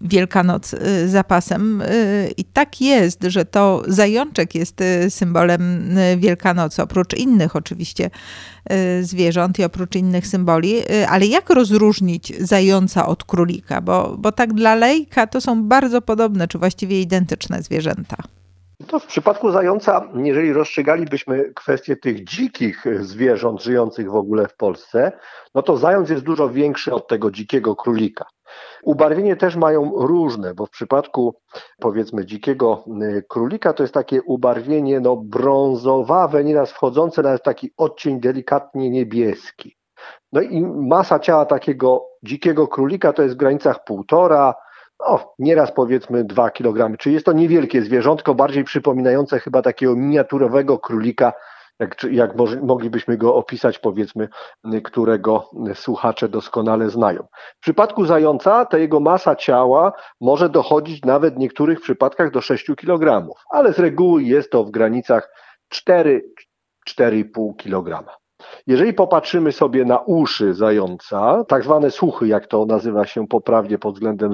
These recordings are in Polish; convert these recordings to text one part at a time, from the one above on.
Wielkanoc za pasem. I tak jest, że to zajączek jest symbolem Wielkanocy, oprócz innych oczywiście zwierząt i oprócz innych symboli. Ale jak rozróżnić zająca od królika? Bo tak dla laika to są bardzo podobne, czy właściwie identyczne zwierzęta. To w przypadku zająca, jeżeli rozstrzygalibyśmy kwestię tych dzikich zwierząt żyjących w ogóle w Polsce, no to zając jest dużo większy od tego dzikiego królika. Ubarwienie też mają różne, bo w przypadku powiedzmy dzikiego królika to jest takie ubarwienie brązowawe, nieraz wchodzące nawet w taki odcień delikatnie niebieski. No i masa ciała takiego dzikiego królika to jest w granicach 1,5, nieraz powiedzmy 2 kg. Czyli jest to niewielkie zwierzątko, bardziej przypominające chyba takiego miniaturowego królika, jak moglibyśmy go opisać, powiedzmy, którego słuchacze doskonale znają. W przypadku zająca ta jego masa ciała może dochodzić nawet w niektórych przypadkach do 6 kg, ale z reguły jest to w granicach 4-4,5 kg. Jeżeli popatrzymy sobie na uszy zająca, tak zwane słuchy, jak to nazywa się poprawnie pod względem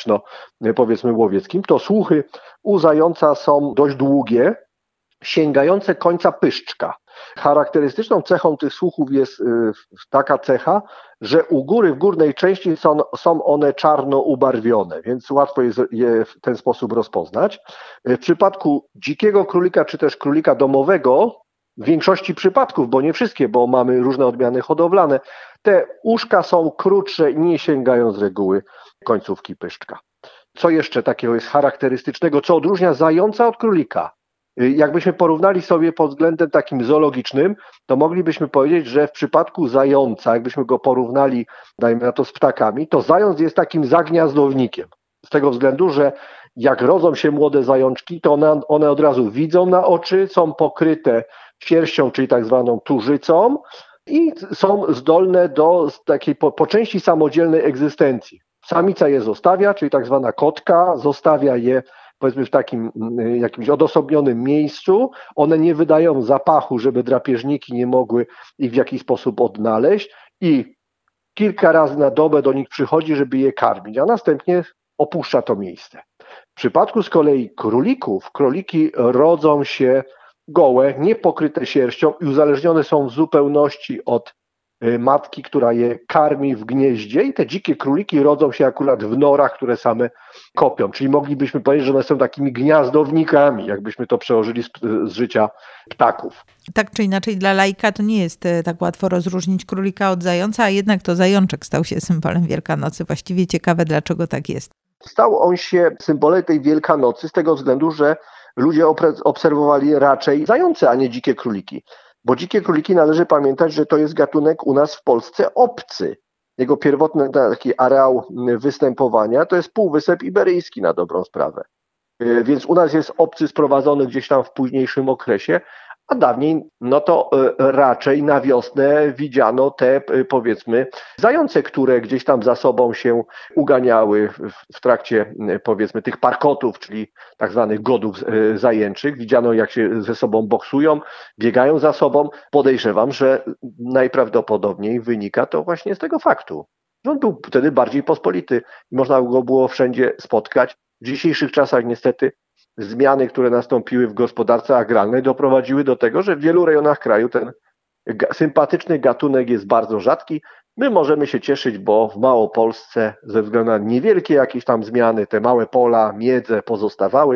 powiedzmy łowieckim, to słuchy u zająca są dość długie, sięgające końca pyszczka. Charakterystyczną cechą tych słuchów jest taka cecha, że u góry, w górnej części są one czarno ubarwione, więc łatwo jest je w ten sposób rozpoznać. W przypadku dzikiego królika, czy też królika domowego, w większości przypadków, bo nie wszystkie, bo mamy różne odmiany hodowlane, te uszka są krótsze i nie sięgają z reguły końcówki pyszczka. Co jeszcze takiego jest charakterystycznego, co odróżnia zająca od królika? Jakbyśmy porównali sobie pod względem takim zoologicznym, to moglibyśmy powiedzieć, że w przypadku zająca, jakbyśmy go porównali, dajmy na to, z ptakami, to zając jest takim zagniazdownikiem. Z tego względu, że jak rodzą się młode zajączki, to one od razu widzą na oczy, są pokryte sierścią, czyli tak zwaną turzycą i są zdolne do takiej po części samodzielnej egzystencji. Samica je zostawia, czyli tak zwana kotka, zostawia je powiedzmy w takim jakimś odosobnionym miejscu. One nie wydają zapachu, żeby drapieżniki nie mogły ich w jakiś sposób odnaleźć i kilka razy na dobę do nich przychodzi, żeby je karmić, a następnie opuszcza to miejsce. W przypadku z kolei królików, króliki rodzą się gołe, niepokryte sierścią i uzależnione są w zupełności od matki, która je karmi w gnieździe, i te dzikie króliki rodzą się akurat w norach, które same kopią. Czyli moglibyśmy powiedzieć, że one są takimi gniazdownikami, jakbyśmy to przełożyli z życia ptaków. Tak czy inaczej dla laika to nie jest tak łatwo rozróżnić królika od zająca, a jednak to zajączek stał się symbolem Wielkanocy. Właściwie ciekawe, dlaczego tak jest. Stał on się symbolem tej Wielkanocy z tego względu, że ludzie obserwowali raczej zające, a nie dzikie króliki. Bo dzikie króliki, należy pamiętać, że to jest gatunek u nas w Polsce obcy. Jego pierwotny taki areał występowania to jest Półwysep Iberyjski na dobrą sprawę. Więc u nas jest obcy sprowadzony gdzieś tam w późniejszym okresie, a dawniej to raczej na wiosnę widziano te powiedzmy zające, które gdzieś tam za sobą się uganiały w trakcie powiedzmy tych parkotów, czyli tak zwanych godów zajęczych. Widziano, jak się ze sobą boksują, biegają za sobą. Podejrzewam, że najprawdopodobniej wynika to właśnie z tego faktu, że on był wtedy bardziej pospolity i można go było wszędzie spotkać. W dzisiejszych czasach niestety zmiany, które nastąpiły w gospodarce agrarnej, doprowadziły do tego, że w wielu rejonach kraju ten sympatyczny gatunek jest bardzo rzadki. My możemy się cieszyć, bo w Małopolsce ze względu na niewielkie jakieś tam zmiany, te małe pola, miedze pozostawały.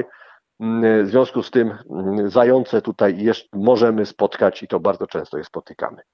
W związku z tym zające tutaj jeszcze możemy spotkać i to bardzo często je spotykamy.